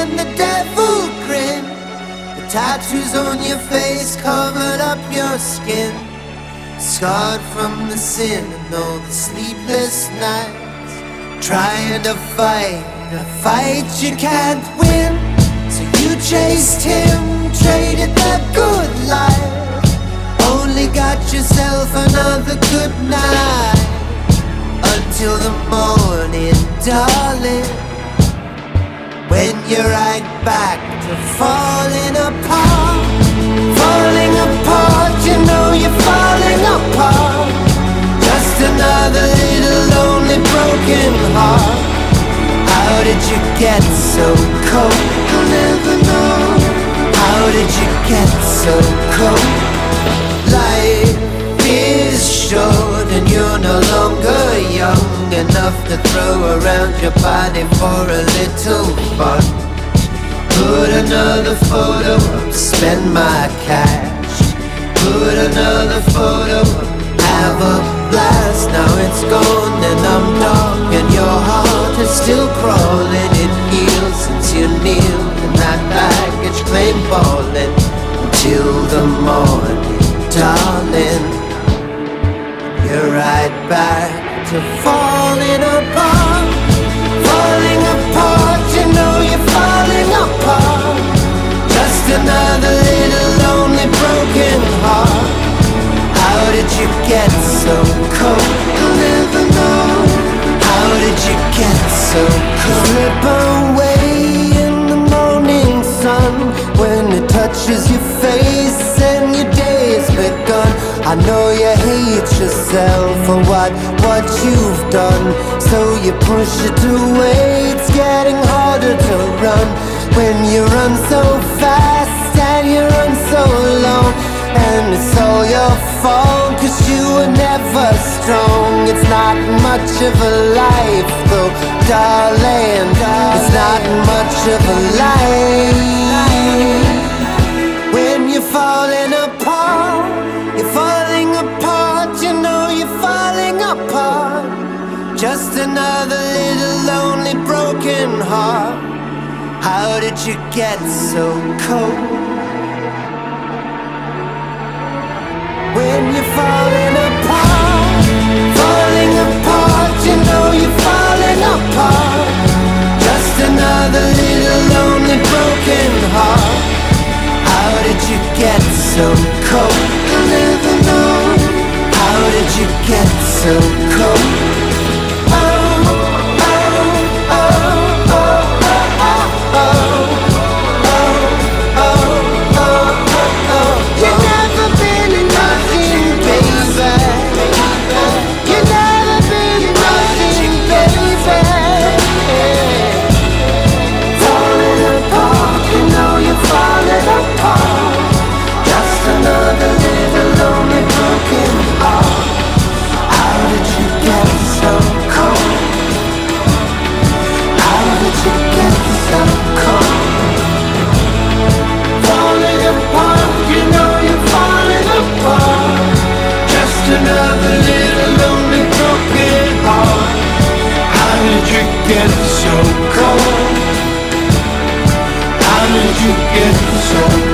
and the devil grin. The tattoos on your face covered up your skin, scarred from the sin and all the sleepless nights, trying to fight a fight you can't win. So you chased him, traded that good life, only got yourself another good night. Until the morning, darling, when you're right back to falling apart. Falling apart, you know you're falling apart. Just another little lonely broken heart. How did you get so cold? I'll never know. How did you get so cold? Life is short and you're no longer young enough to throw around your body for a little fun. Put another photo up, spend my cash. Put another photo up, have a blast. Now it's gone and I'm dark and your heart is still crawling. It heals since you kneel in that baggage claim falling. Until the morning, darling, you're right back to falling apart. Falling apart, you know you're falling apart. Just another little lonely broken heart. How did you get so cold? You'll never know. How did you get so cold? Slip away in the morning sun, when it touches your face and your day's begun. I know you hate yourself for what you've done, so you push it away. It's getting harder to run when you run so fast and you run so long. And it's all your fault, 'cause you were never strong. It's not much of a life though, darling. It's not much of a life when you're falling apart. You're falling apart, you know you're falling apart. Just another little lonely broken heart. How did you get so cold? When you're falling apart, you know you're falling apart. Just another little lonely broken heart. How did you get so cold? You'll never know. How did you get so cold? Another little lonely broken heart. How did you get so cold? How did you get so cold?